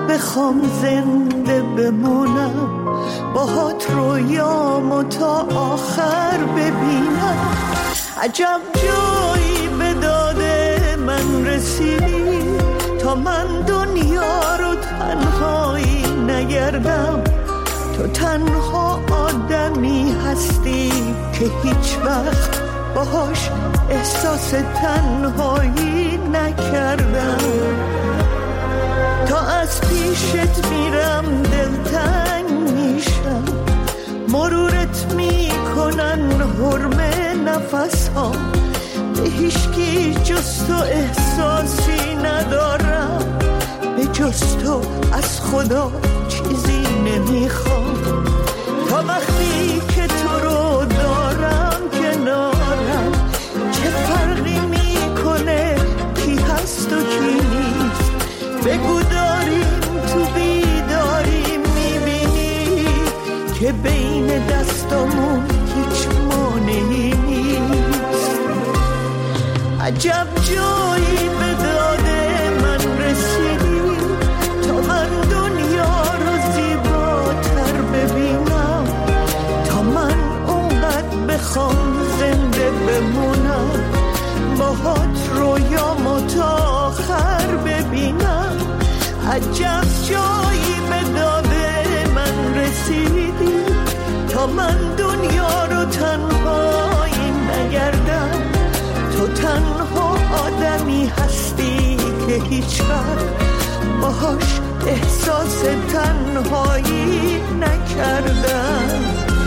بخوام زنده بمونم، باهات رویامو تا آخر ببینم. عجب جایی به داد من رسیدی تا من دنیا رو تنهایی نگردم. تو تنها آدمی هستی که هیچ وقت باهاش احساس تنهایی نکردم. تا از پیشت میرم دلتنگ میشم، مرورت میکنن حرمه نفس ها. به هیچکی جز تو احساسی ندارم، به جز تو از خدا چیزی نمیخوام. تا وقتی که تو رو دارم کنارم، چه فرقی میکنه کی هست و کی نیست. بگو داریم تو بیداری میبینی که بین دستامون هیچ مانعی نیست. عجب جایی به داد من رسیدی تا من دنیا رو زیباتر ببینم. تا من اونقدر بخوام زنده بمونم، باهات رویامو تا آخر ببینم. عجب جایی به داد من رسیدی تا من دنیا رو تنهایی نگردم. تو تنها آدمی هستی که هیچ وقت باهاش احساس تنهایی نکردم.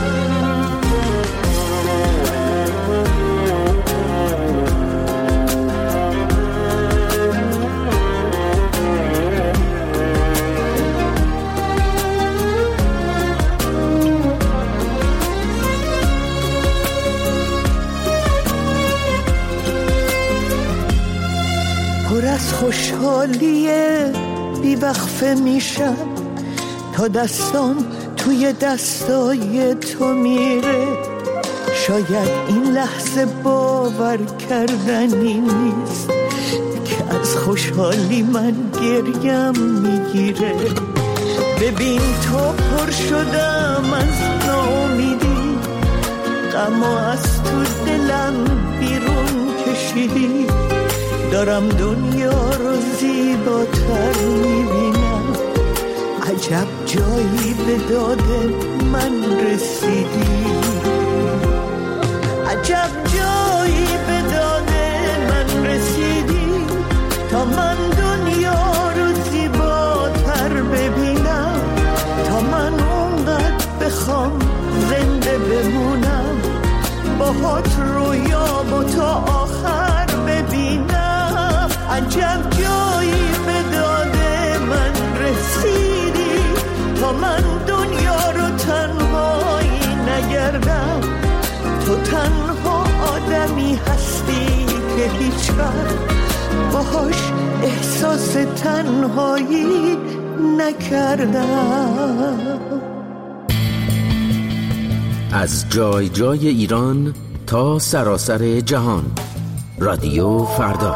پر از خوشحالیه بی‌وقفه میشم تا دستام توی دستای تو میره. شاید این لحظه باور کردنی نیست که از خوشحالی من گریم میگیره. ببین تو پر شدم از ناامیدی، غمو از تو دلم بیرون کشیدی. دارم دنیا رو زیباتر میبینم. عجب جایی به داد من رسیدی. عجب جایی به داد من رسیدی تا من دنیا رو زیباتر ببینم. تا من اونقدر بخوام زنده بمونم، باهات رویامو تا آخر ببینم. عجب جایی به داد من رسیدی تا من دنیا رو تنهایی نگردم. تو تنها آدمی هستی که هیچ وقت باهاش احساس تنهایی نکردم. از جای جای ایران تا سراسر جهان، رادیو فردا.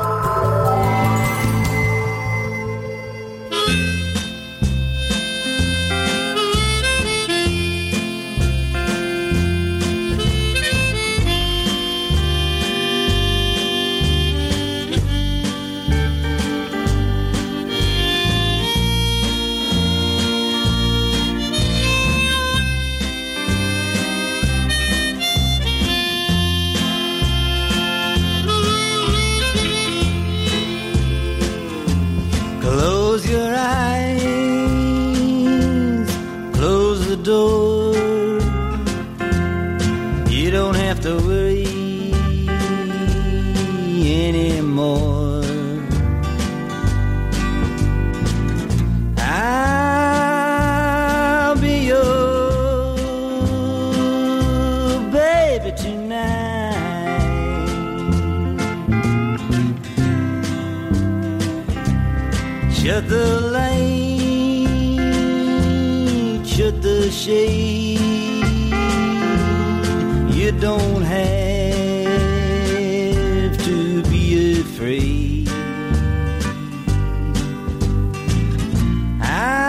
Shut the light, shut the shade. You don't have to be afraid.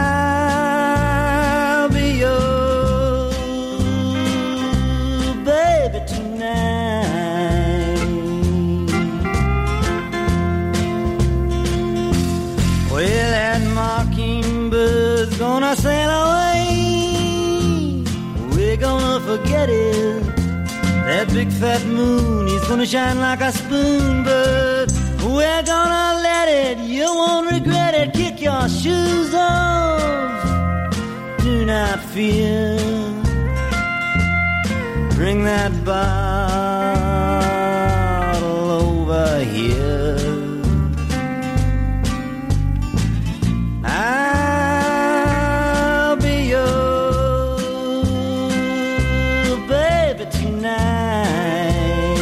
Well, that mockingbird's gonna sail away. We're gonna forget it. That big fat moon is gonna shine like a spoon, but we're gonna let it. You won't regret it. Kick your shoes off. Do not fear. Bring that bottle over here. I'll be your baby tonight.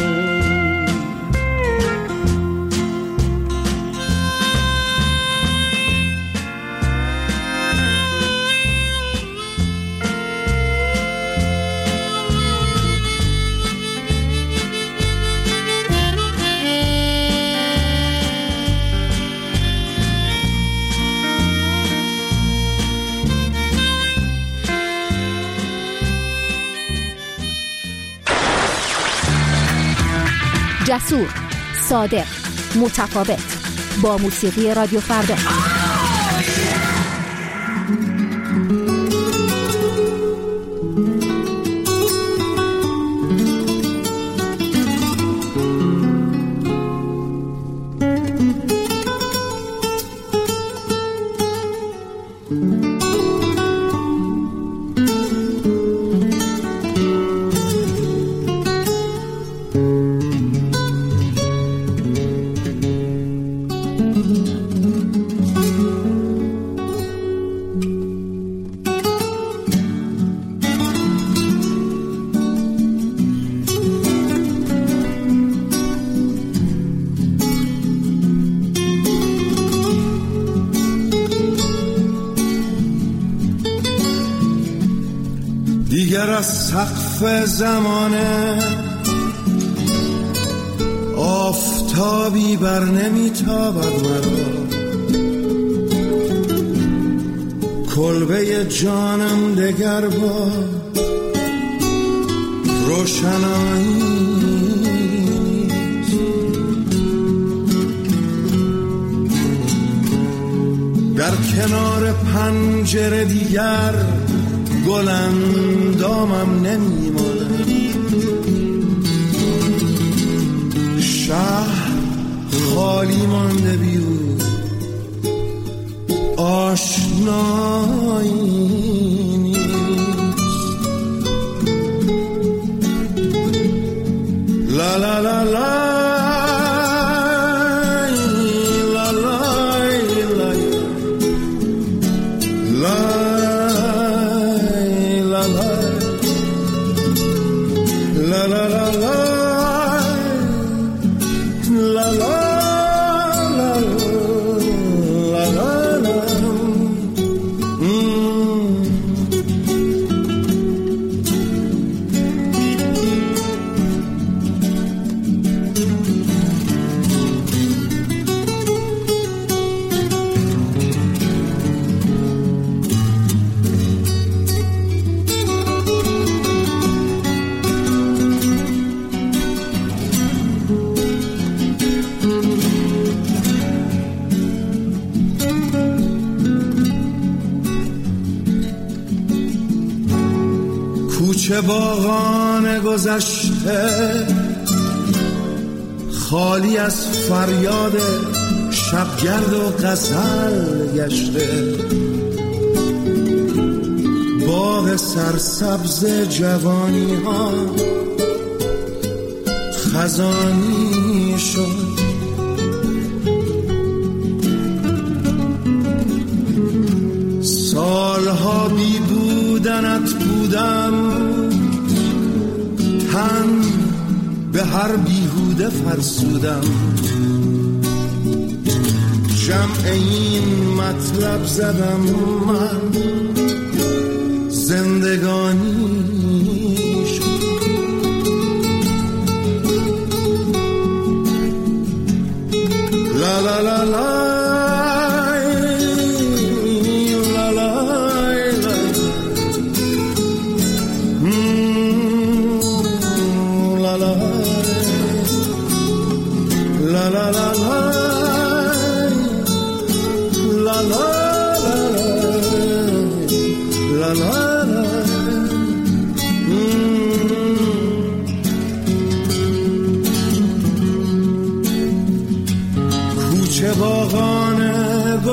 جسور، صادق، متفاوت، با موسیقی رادیو فردا. دیگر از سقف زمانه آفتابی بر نمیتابد مرا، کلبه جانم دگر با روشنایی در کنار پنجره دیگر گلندامم نمیماند، شهر خالی مانده بیو آشنایی نیست. لا لا لا لا کوچه باغان گذشته خالی از فریاد شبگرد و غزل گشته، باغ سرسبز جوانی ها خزانی شد، سالها بی بودنت بودم، تن به هر بیهوده فرسودم، جمع این مطلب زدم من زندگانی شد. لا لا لا لا la la la la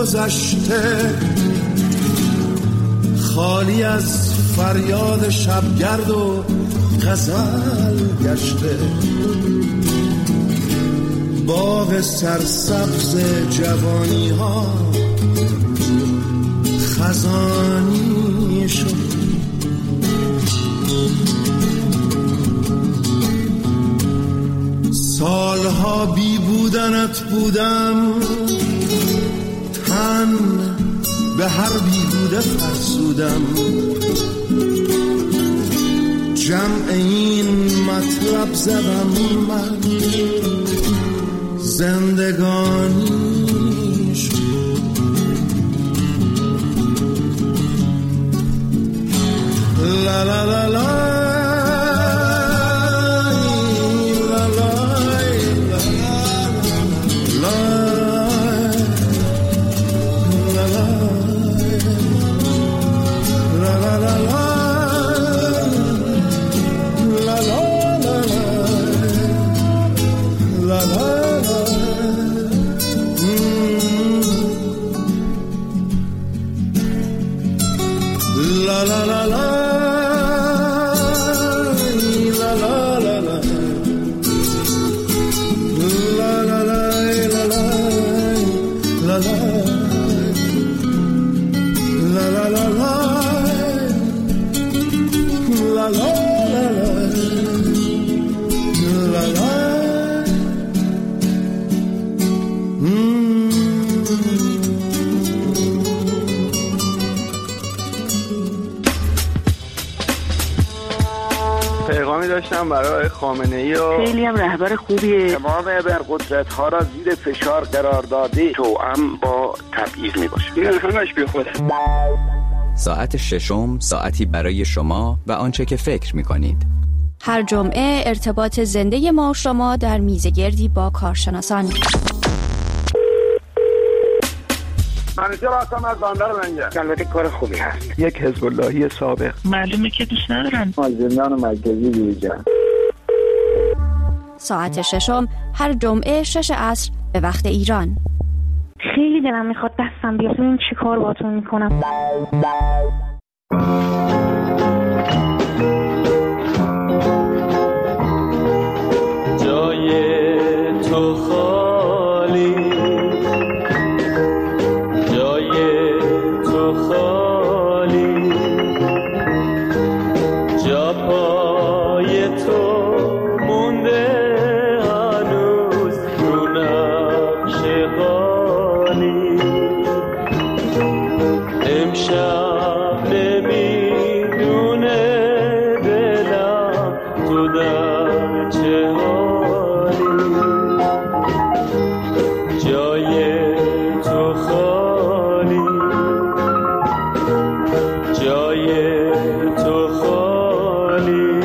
گذشته، خالی از فریاد شبگرد و غزل گشته. باغ سرسبز جوانی ها خزانی شد. سالها بی بودنت بودم، تن به هر بیهوده فرسودم. جمع این مطلب زدم من، زندگانی شد. لا لا لا لا داشتم برای خامنه‌ای و خیلی هم رهبر خوبیه. تمام ابرقدرت‌ها را زیر فشار قرار داده، توأم با تبعیض میباشه. این همش بی خوده. ساعت ششم، ساعتی برای شما و آنچه که فکر می‌کنید. هر جمعه ارتباط زنده ما و شما در میزگردی با کارشناسان. منیجر هستم از بندر لنگر. البته کار خوبی هست. یک حزب اللهی سابق. معلومه که دوست ندارن. زندان مرکزی بیرجان. ساعت ششم هر جمعه 6 عصر به وقت ایران. خیلی دلم میخواد دستم بیاد ببین چی کار باهاتون میکنم. جای تو خالی، جای تو خالی، جا پای تو مونده هنوز رو نقش قالی. امشب نمیدونه دلم تو در چه حالی. جای تو خالی، جای تو خالی،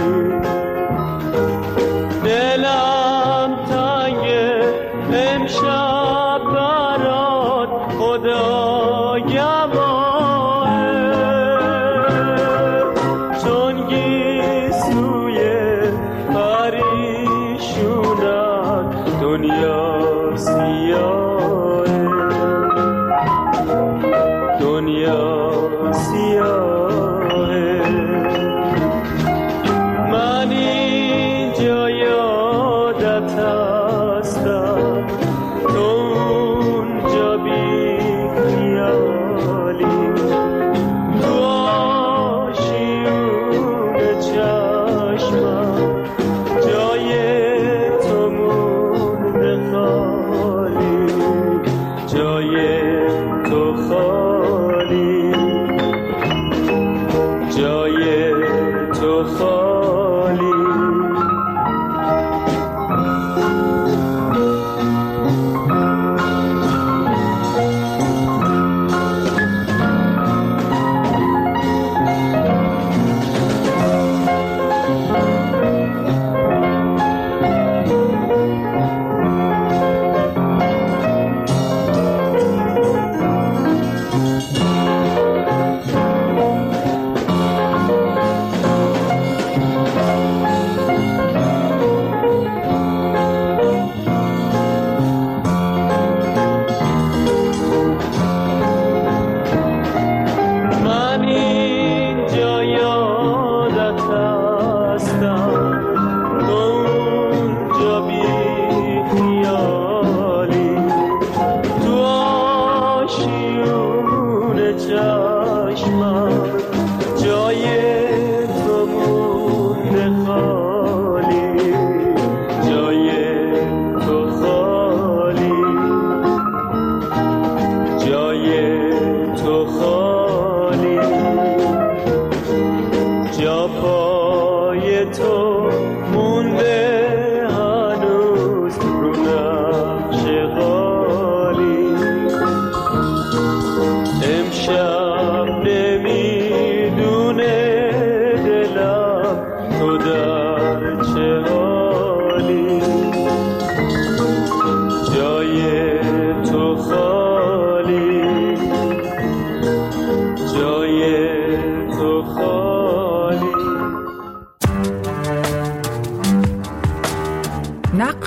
دلم تنگه امشب برات خدا گواهه، چون گیسوی پریشونم دنیا سیاهه، دنیا سیاهه. من اینجا یادت هستم، تو اونجا بی خیالی، تو آشیون چشمم جای تو مونده خالی، جای تو خالی، جای تو خالی.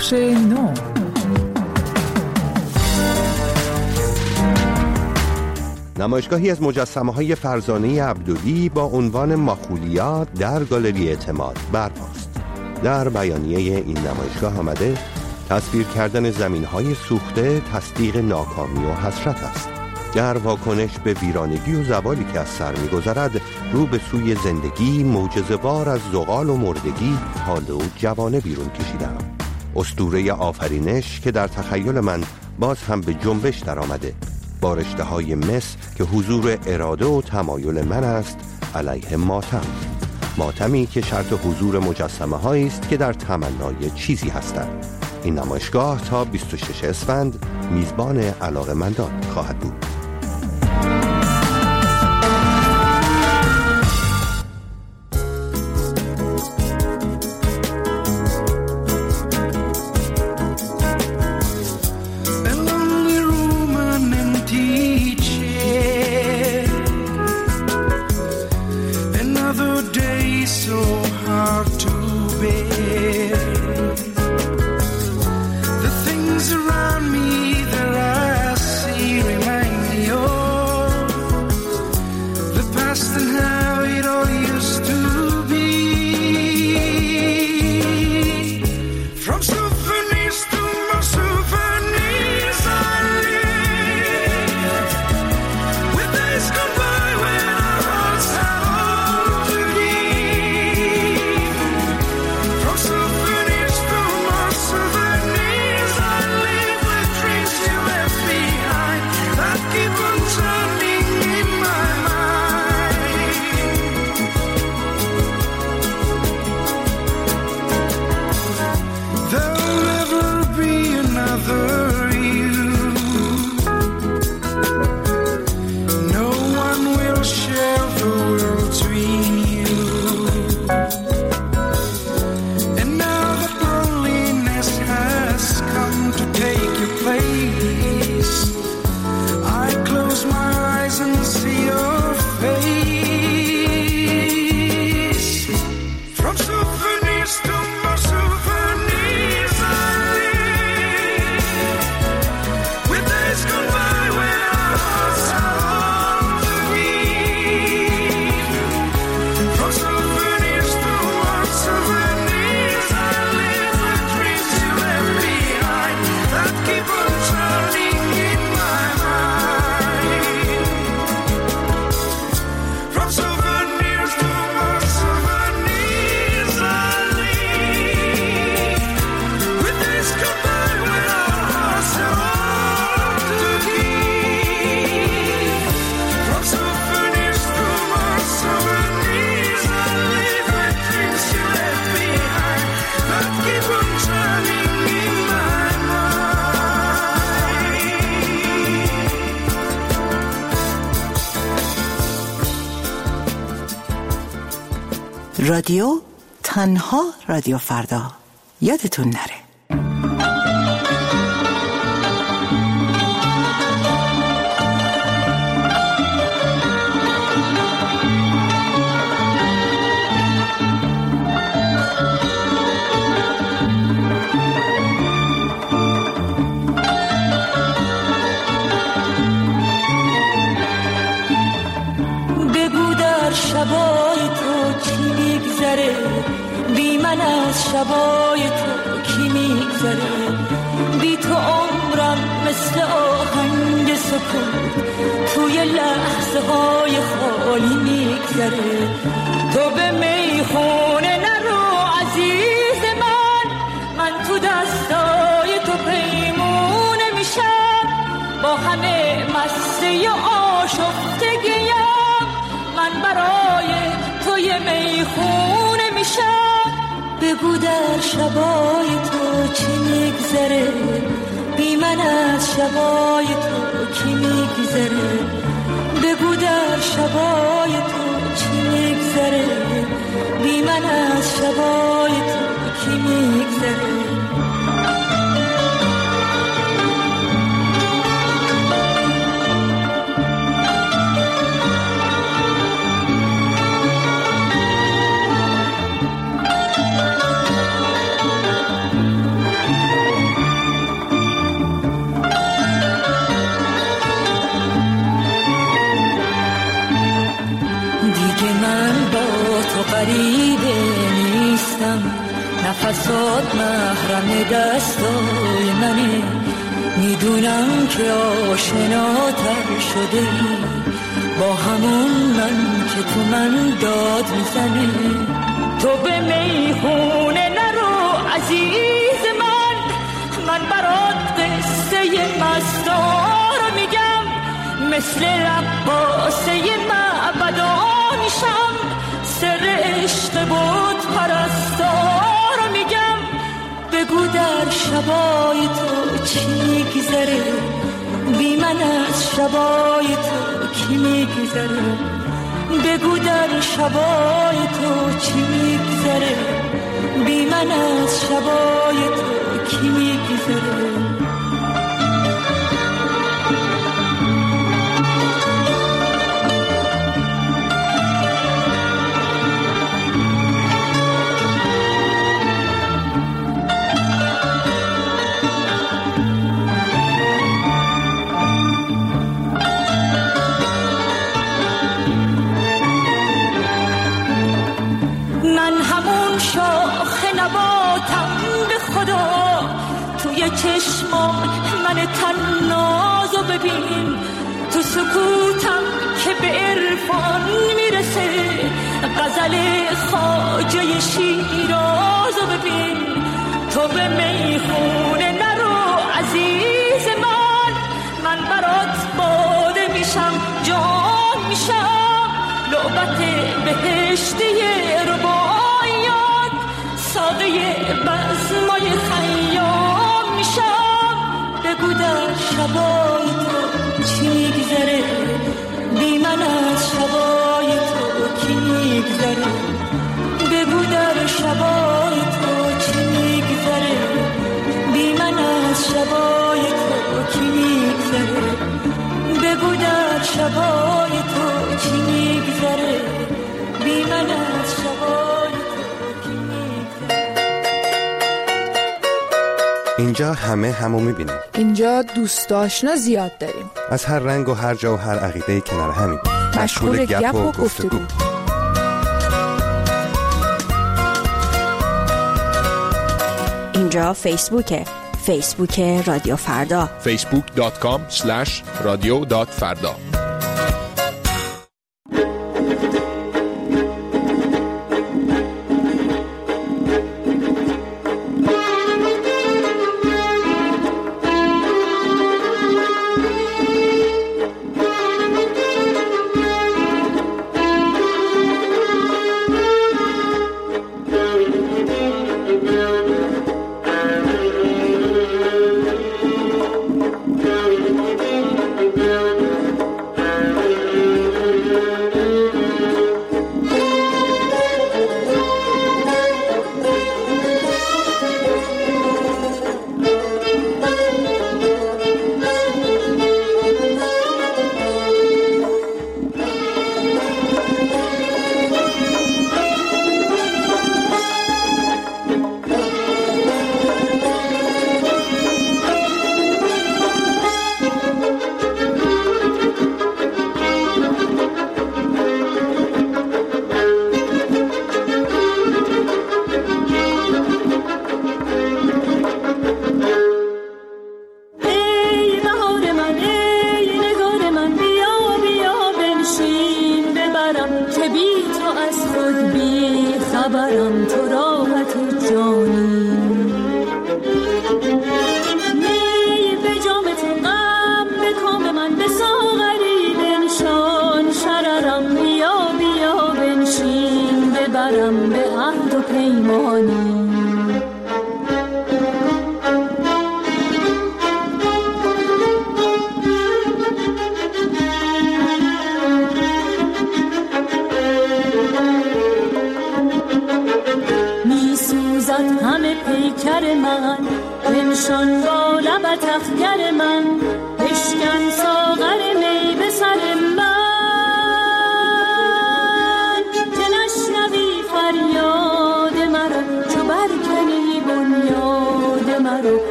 بخش نو. نمایشگاهی از مجسمه‌های فرزانه عبدلی با عنوان ماخولیات در گالری اعتماد برپاست. در بیانیه این نمایشگاه آمده تصویر کردن زمین‌های سوخته تصدیق ناکامی و حسرت است. در واکنش به ویرانگی و زوالی که از سر می‌گذرد، رو به سوی زندگی معجزه‌بار از زغال و مردگی حال و جوانه بیرون کشیدم. اسطوره آفرینش که در تخیل من باز هم به جنبش در آمده، با رشته‌های مس که حضور اراده و تمایل من است علیه ماتم. ماتمی که شرط حضور مجسمه هایی است که در تمنای چیزی هستند. این نمایشگاه تا 26 اسفند میزبان علاقه‌مندان خواهد بود. رادیو تنها رادیو فردا، یادتون نره. بگو در شبای تو چی میگذره، بی من از شبای تو کی میگذره، بی تو عمرم مثل آهنگ سکوت توی لحظه های خالی میگذره. تو به میخونه نرو عزیز من تو دستای تو پیمونه میشم، با همه مستی و آشفتگیم من برای توی میخونه میشم. بگو در شبای تو چی میگذره، بی من از شبای تو کی میگذره، بگو در شبای تو چی میگذره، بی من از شبای تو کی میگذره. با تو غریبه نیستم، نفسات محرم دستای منه، میدونم که آشناتر شده ای با همون من که تو من داد میزنه. تو به میخونه نرو عزیز من برات قصه مستار میگم، مثل رقاصه معبدا میشم، سر عشق بود پرستار میگم. بگو در شبای تو چی میگذره، بی من از شبای تو کی میگذره. بگو در شبای تو چی میگذره، بی من از شبای تو کی میگذره. چشمام من تنازو ببین، تو سکوتم که به عرفان میرسه، غزل خواجه شیرازو ببین. تو به میخونه نرو عزیز من برات باده میشم، جام میشم، لعبت بهشتی رباعیات، ساقه بزمای خیام. بگو در شبای تو چی میگذره، بی من از شبای تو کی میگذره. بگو در شبای تو چی میگذره، بی من از شبای تو کی میگذره. بگو در شبای تو چی میگذره، بی من از شبای تو کی میگذره. اینجا همو میبینیم. اینجا دوست آشنا زیاد داریم، از هر رنگ و هر جا و هر عقیده کنار همین، مشغول گپ و گفتگو. اینجا فیسبوک رادیو فردا، facebook.com/radio.farda.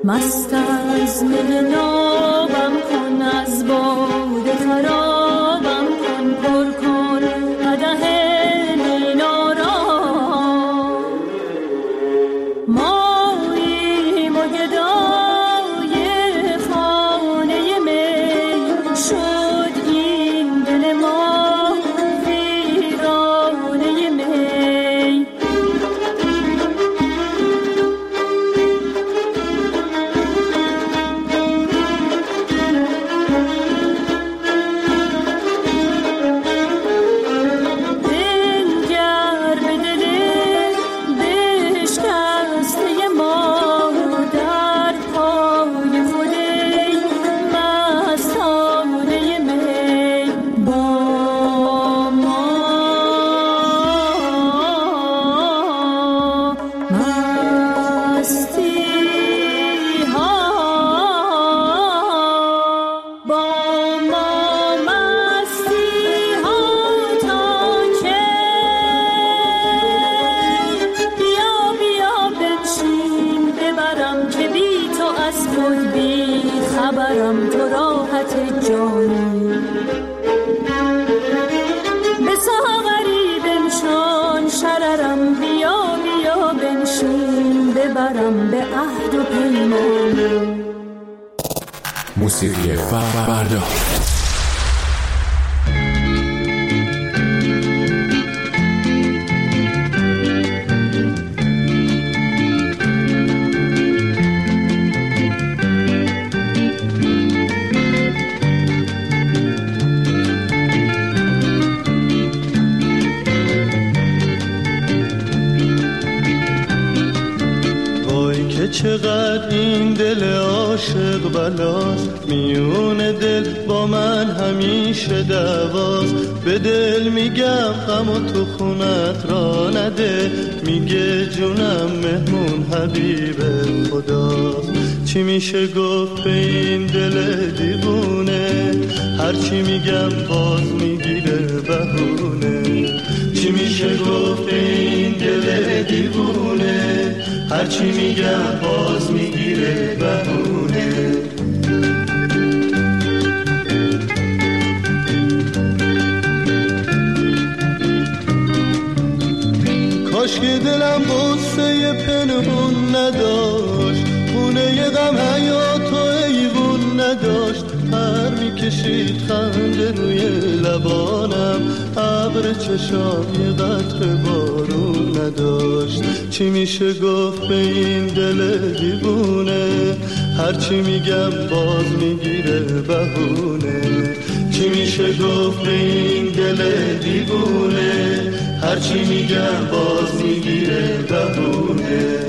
مست از می نابم کن، از باده خرابم کن، پر کن قدح مینا را. ماییم و گدای خانه می، شد این دل ما ویرانه می. موسیقی فردا. چقدر این دل عاشق بلاست، میون دل با من همیشه دعواست. به دل میگم غم و تو خونت را نده، میگه جونم مهمون حبیب خداست. چی میشه گفت به این دل دیوونه، هرچی میگم باز میگیره بهونه. چی میشه گفت به این دل دیوونه، هرچی میگم باز میگیره بهونه. کاش که دلم غصه پنهون نداشت، خونه غم حیات و ایوون نداشت. پر میکشید خنده روی لبانم، ابر چشام یه قطره بارون نداشت. چی میشه گفت به این دل دیوونه، هرچی میگم باز میگیره بهونه. چی میشه گفت به این دل دیوونه، هرچی میگم باز میگیره بهونه.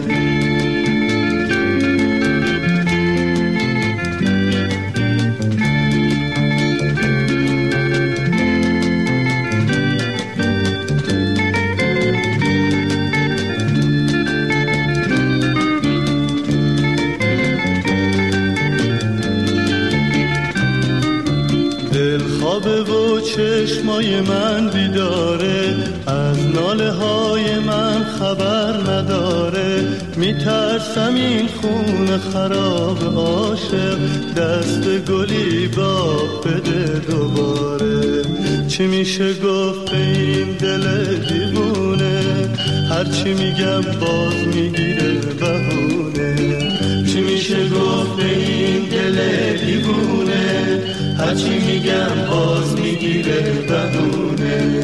چشمای من بیداره، از ناله های من خبر نداره. میترسم این خون خراب عاشق، دست گلی باغ بده دوباره. چی میشه گفت به این دل دیوونه، هرچی میگم باز میگیره بهونه. چی میشه گفت به این دل دیوونه، هرچی میگم باز میگیره بهونه.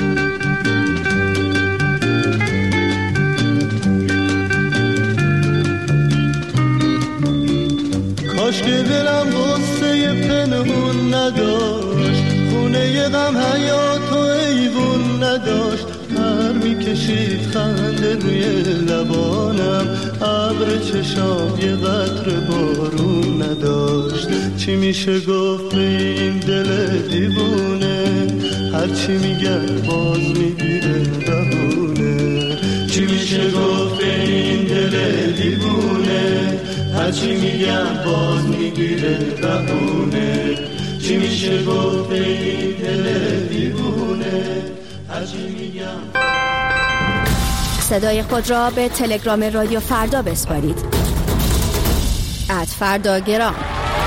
کاش که دلم غصه پنهون نداشت، خونه غم حیات و ایوون نداشت. پر میکشید خنده روی لبانم، ابر چشام یه قطره بارون نداشت. چی میشه گفت به این دل دیوونه، هرچی میگم باز میگیره بهونه. چی میشه گفت به این دل دیوونه، هرچی میگم باز میگیره بهونه. چی میشه گفت به این دل دیوونه، هرچی میگم. صدای خود را به تلگرام رادیو فردا بسپارید. @فرداگرام.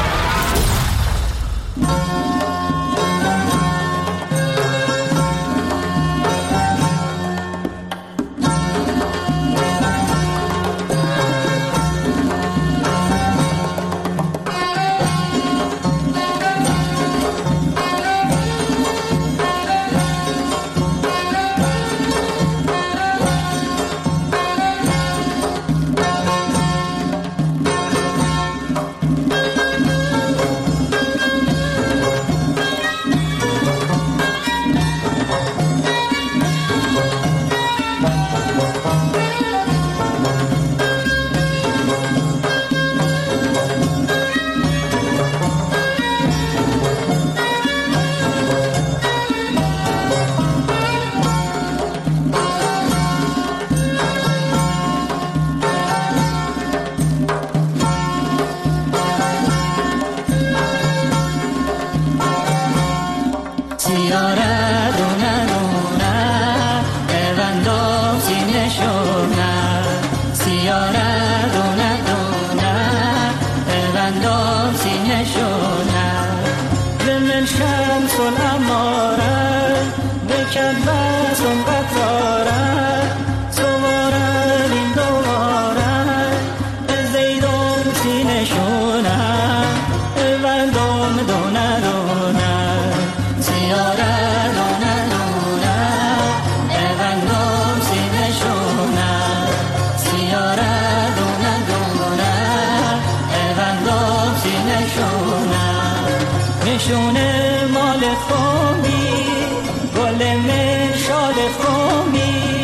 نشونه مال خومی گل من شال خومی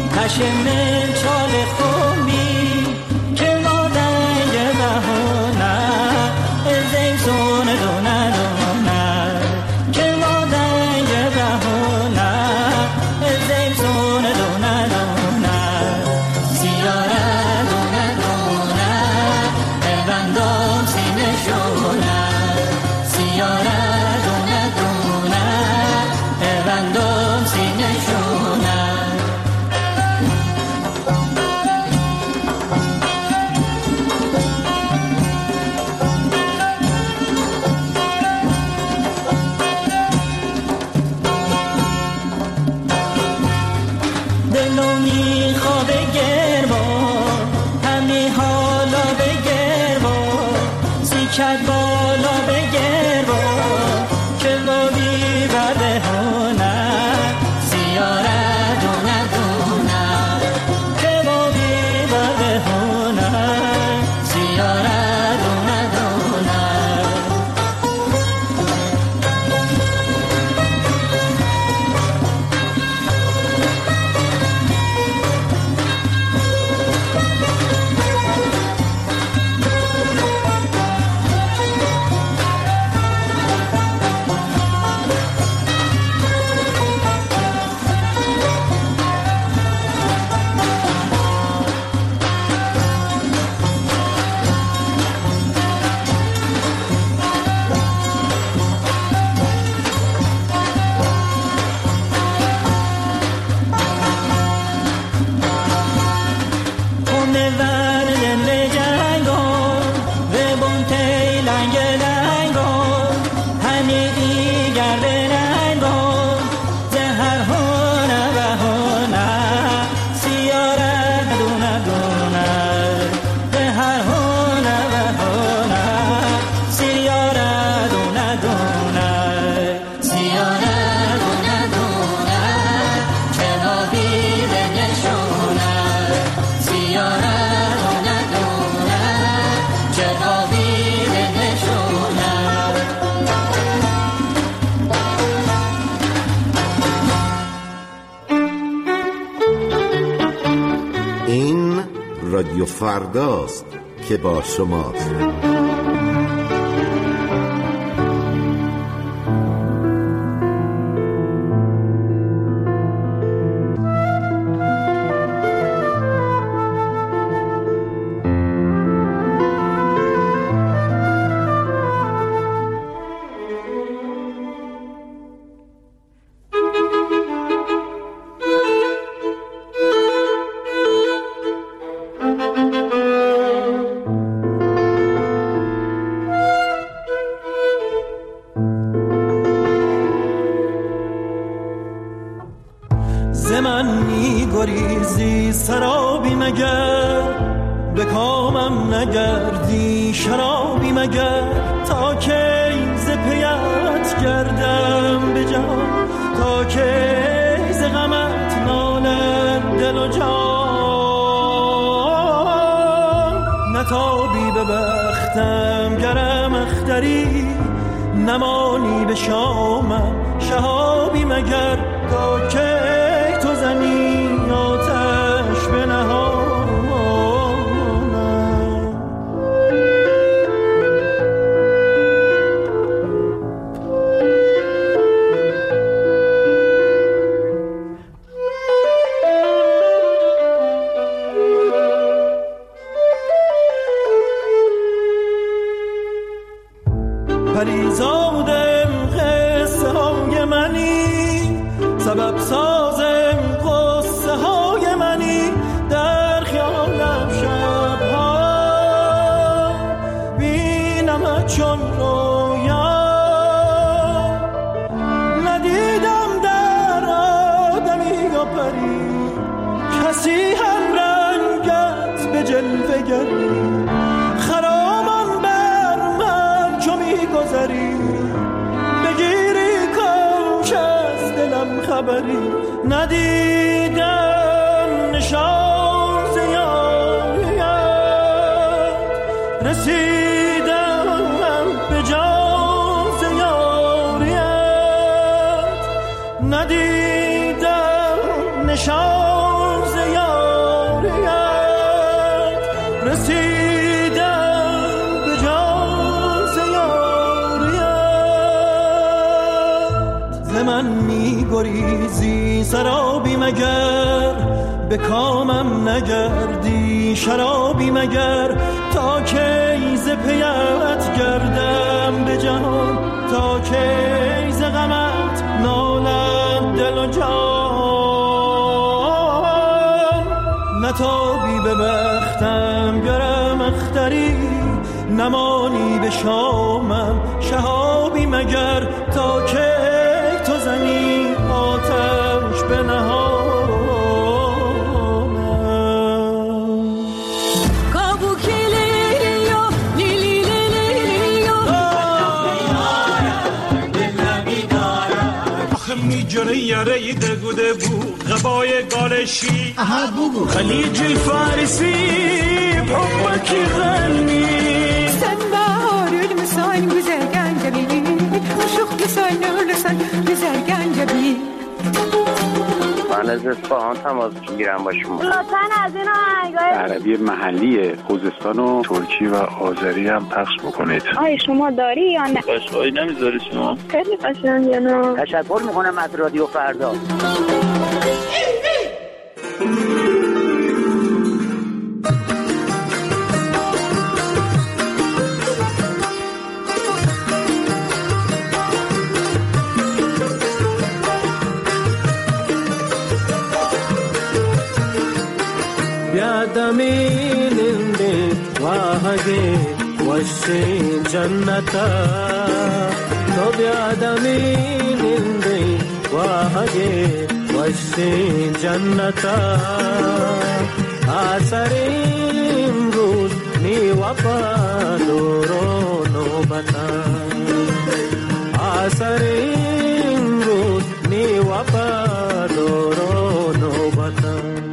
هشم چال خومی که مادن یه بهونه زیزون دونه دونه که مادن یه بهونه زیزون دونه دونه سیاره دونه دونه بندم سینه شونه سیاره دونه دونه بندم سینه شونه دلونی خواب گرما همی حالا بگرما سیکت بالا بگرما که بابی برده هونه سیاره دونه دونه که بابی برده هونه سیاره دونه دونه این رادیو فرداست که با شماست. مگر به کامم نگردی شرابی مگر تا کی ز پیت گردم به جان تا کی ز غمت نالد دل و جان نتابی به بختم گرم اختری نمانی به شامم شهابی مگر تا کی تو زنی آتش به نهانم پریزادم قصه های منی سبب سازم قصه های منی در خیالم شبها بینم چون رویا ندیدم در آدمی و پری کسی هم رنگت به جلوه گری خرامان بر من چو میگذری بگیری کاش از دلم خبری ندیدم نشان ز یاریت رسیدم به جان ز یاریت ندیدم نشان ز یاریت رسیدم به جان ز یاریت ز من می‌گریزی سرابی مگر به کامم نگردی شرابی مگر تا کی ز پیت گردم به جهان تا کی ز غمت نالم دل و جان نتابی به بختم گرم اختری نمانی به شامم شهابی مگر تا کی تو زنی آتش به نهانم میجره یره دگوده بود غبای گالشی خلیج الفارسی بحبك غني سنبار المسان بزرگان جبی عشق لسان لسان بزرگان جبی من از اصفهان تماس میگیرم با شما لطفاً از این آهنگای عربی محلی خوزستان و ترکی و آذری هم پخش بکنید. آیا شما داری یا نه؟ قشقایی نمیذاری شما؟ خیلی قشنگه نه. تشکر میکنم از رادیو فردا. ಬ್ಯಾದಮೀನಿಂದೆ ವಾಹಗೆ ವಶೆ ಜನ್ನತ ತೋ ಬ್ಯಾದಮೀನಿಂದೆ ವಾಹಗೆ ವಶೆ ಜನ್ನತ ಆಸರಿಂ ರೂಸ್ ನೀ ವಫಾದೋರೋ ನೋಬತ ಆಸರಿಂ ರೂಸ್ ನೀ ವಫಾದೋರೋ ನೋಬತ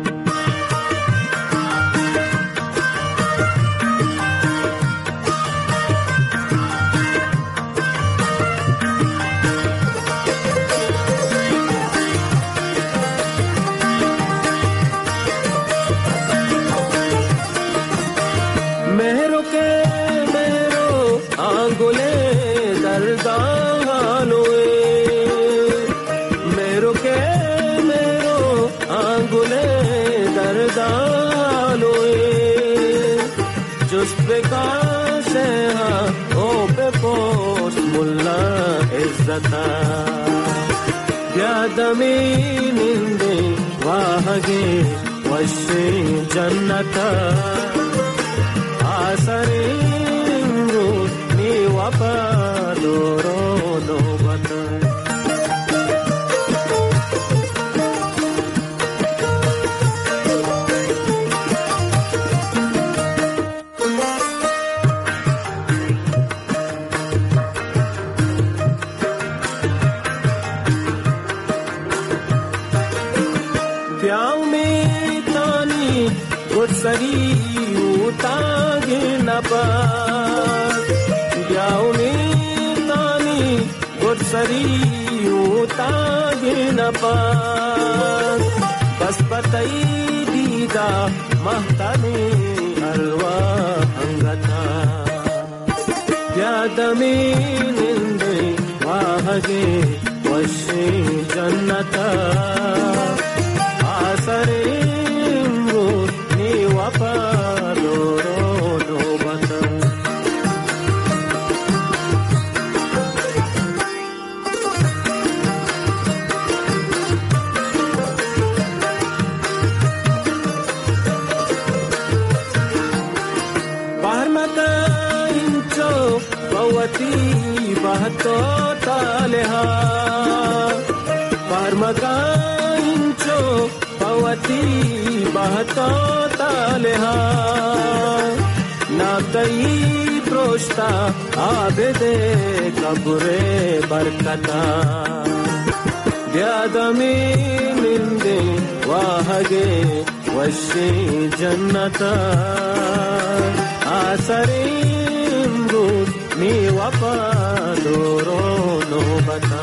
ಬ್ಯಾದಮೀನಿಂದೆ ವಾಹಗೆ ವಶೆ ಜನ್ನತ ಆಸರಿಂಗು ನೀ ವಫಾದೋರೋ ನೋಬತ سری او تاگی نپاد بیاونی تانی گر سری او تاگی نپاد بس پتای دیدا مهتانی الوا انگتا یادمی نندی واهگی وشی جنتا آسریم بود نی وفا دورو نوبتا बहतो तालेहा परमकांचो पवती बहतो तालेहा नातई प्रोष्टा आबेदे कबरे बरकता द्यादमी निंदे वाहगे वशी जन्नता आसरीम रूद मी वफा दोरो नोबता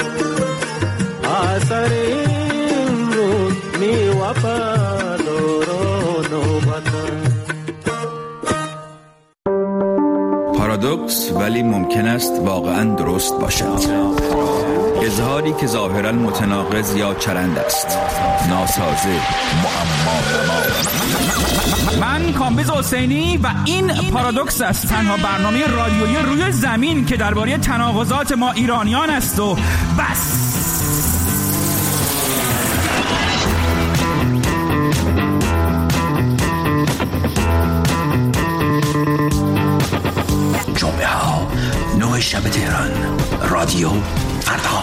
आसरीम रूद मी वफा दोरो नोबता پارادوکس ولی ممکن است واقعاً درست باشد. اظهاری که ظاهراً متناقض یا چرند است، ناسازه، معما. من کامبیز حسینی و این پارادوکس است، تنها برنامه رادیویی روی زمین که درباره تناقضات ما ایرانیان است و بس. جمعه ها 9 شب تهران، رادیو فردا.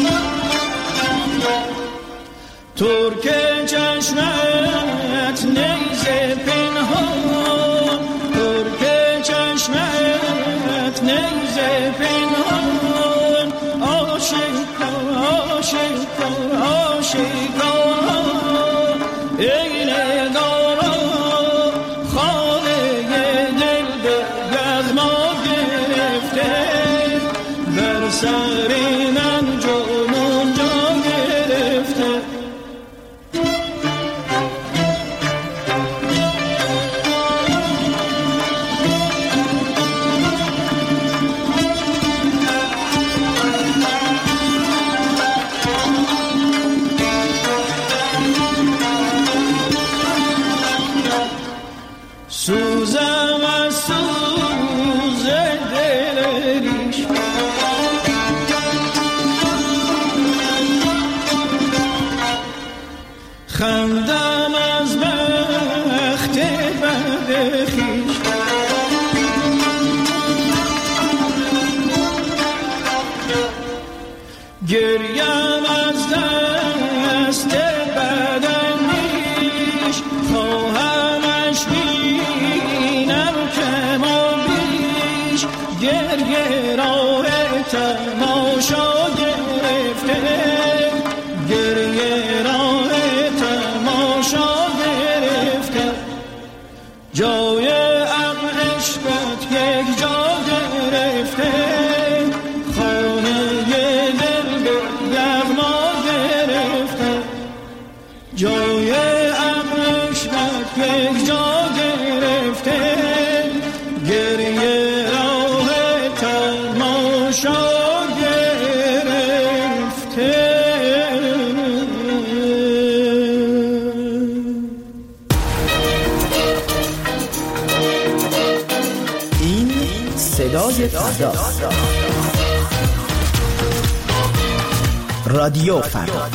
ترک چشمت سر من جنون جا گرفته. سوزم از سوز دل ریش، خندم از بخت بد خویش، گریم از دست بداندیش، خواهمش بینم کم و بیش، گریه راه تماشا گرفته، گریه راه تماشا گرفته، جای عقل عشقت یک جا گرفته، خانه دل به یغما گرفته، جای عقل عشقت یک جا گرفته، گریه راه تماشا گرفته. این صدای فردا، رادیو فردا.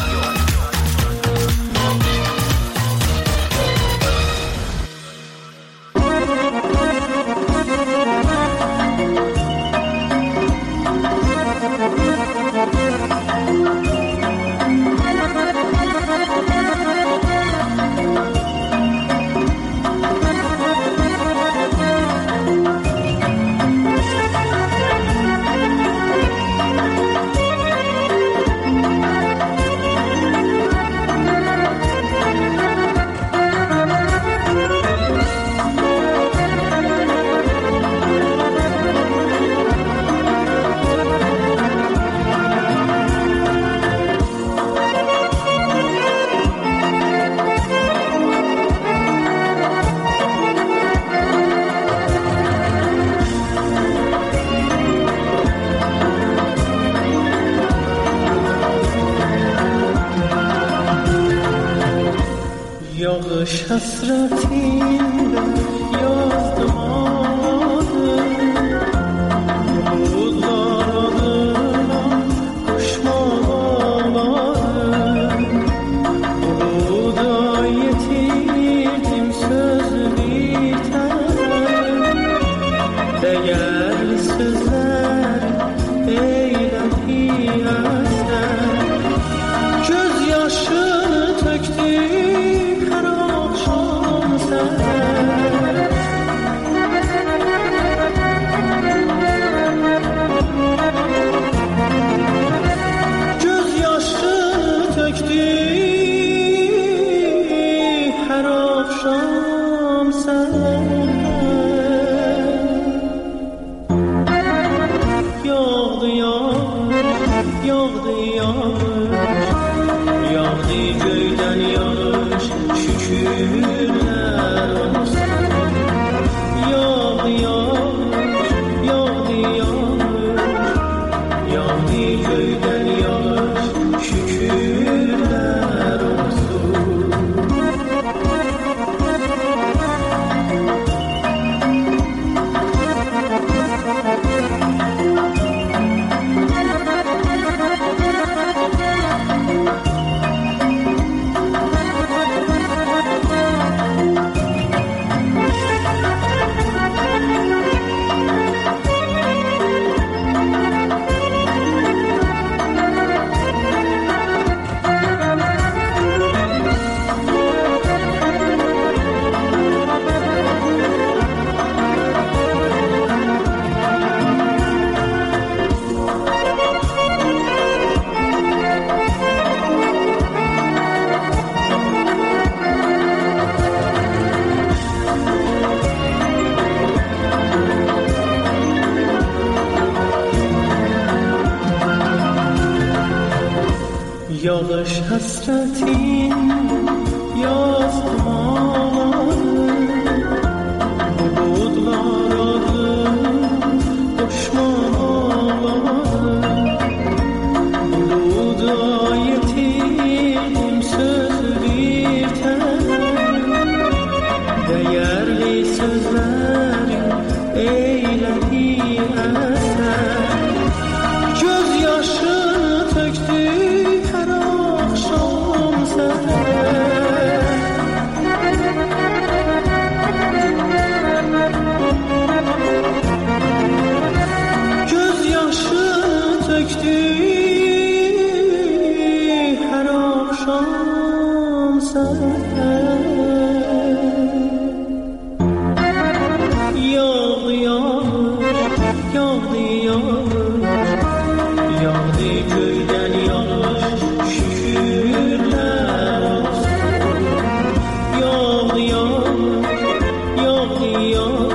یاغش حسرتی یاد ماده، بود دارم کشمان آماده، بود آیتی تیم söz biter, değer sözler eylem piyaslar, gözyaşını töktü her akşam sen. Gözyaşını töktü her akşam sen. hasretin yazmalı bulutlar adım koşmalı buluda yetim söz bir tel değerli sözlerin eyledi eser gözyaşı töktü her akşam seher gözyaşı töktü her akşam seher yağdı yağmur yağdı yağmur yağdı köyden yağış şükürler olsun yağdı yağmur yağdı yağmur